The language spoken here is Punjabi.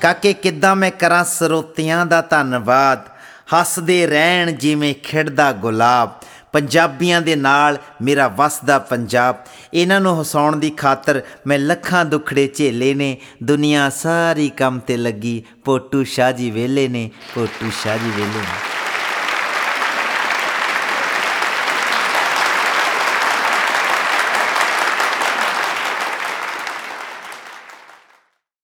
ਕਾਕੇ ਕਿੱਦਾਂ ਮੈਂ ਕਰਾਂ ਸਰੋਤਿਆਂ ਦਾ ਧੰਨਵਾਦ, ਹੱਸਦੇ ਰਹਿਣ ਜਿਵੇਂ ਖਿੜਦਾ ਗੁਲਾਬ। ਪੰਜਾਬੀਆਂ ਦੇ ਨਾਲ ਮੇਰਾ ਵਸਦਾ ਪੰਜਾਬ, ਇਹਨਾਂ ਨੂੰ ਹਸਾਉਣ ਦੀ ਖਾਤਰ ਮੈਂ ਲੱਖਾਂ ਦੁੱਖੜੇ ਝੇਲੇ ਨੇ। ਦੁਨੀਆ ਸਾਰੀ ਕੰਮ 'ਤੇ ਲੱਗੀ, ਪੋਟੂ ਸ਼ਾਹ ਜੀ ਵਿਹਲੇ ਨੇ, ਪੋਟੂ ਸ਼ਾਹ ਜੀ ਵਿਹਲੇ ਨੇ।